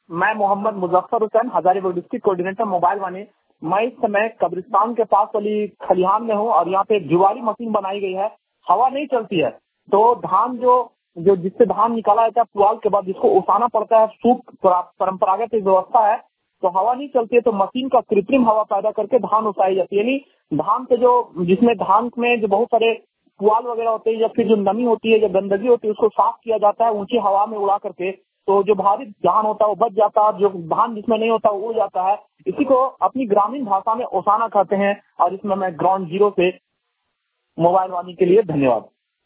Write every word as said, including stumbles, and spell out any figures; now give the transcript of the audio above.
मैं Mohammad Muzaffar Hussain, Hazaribagh district coordinator mobile Vani. मैं इस समय कब्रिस्तान के पास वाली खलिहान में हूँ और यहाँ पे जुआरी मशीन बनाई गई है। हवा नहीं चलती है तो धान जो जो जिससे धान निकाला जाता है पुआल के बाद जिसको ओसाना पड़ता है, सूप परंपरागत व्यवस्था है। तो हवा नहीं चलती है तो मशीन का कृत्रिम हवा पैदा करके धान उसाई जाती है। यानी धान से जो जिसमें धान में जो बहुत सारे पुआल वगैरह होते हैं या फिर जो नमी होती है या गंदगी होती है उसको साफ किया जाता है ऊंची हवा में उड़ा करके। तो जो भारी धान होता है वो बच जाता है, जो धान जिसमें नहीं होता वो उड़ जाता है। इसी को अपनी ग्रामीण भाषा में ओसाना कहते हैं। और इसमें मैं ग्राउंड जीरो से मोबाइल वाणी के लिए धन्यवाद।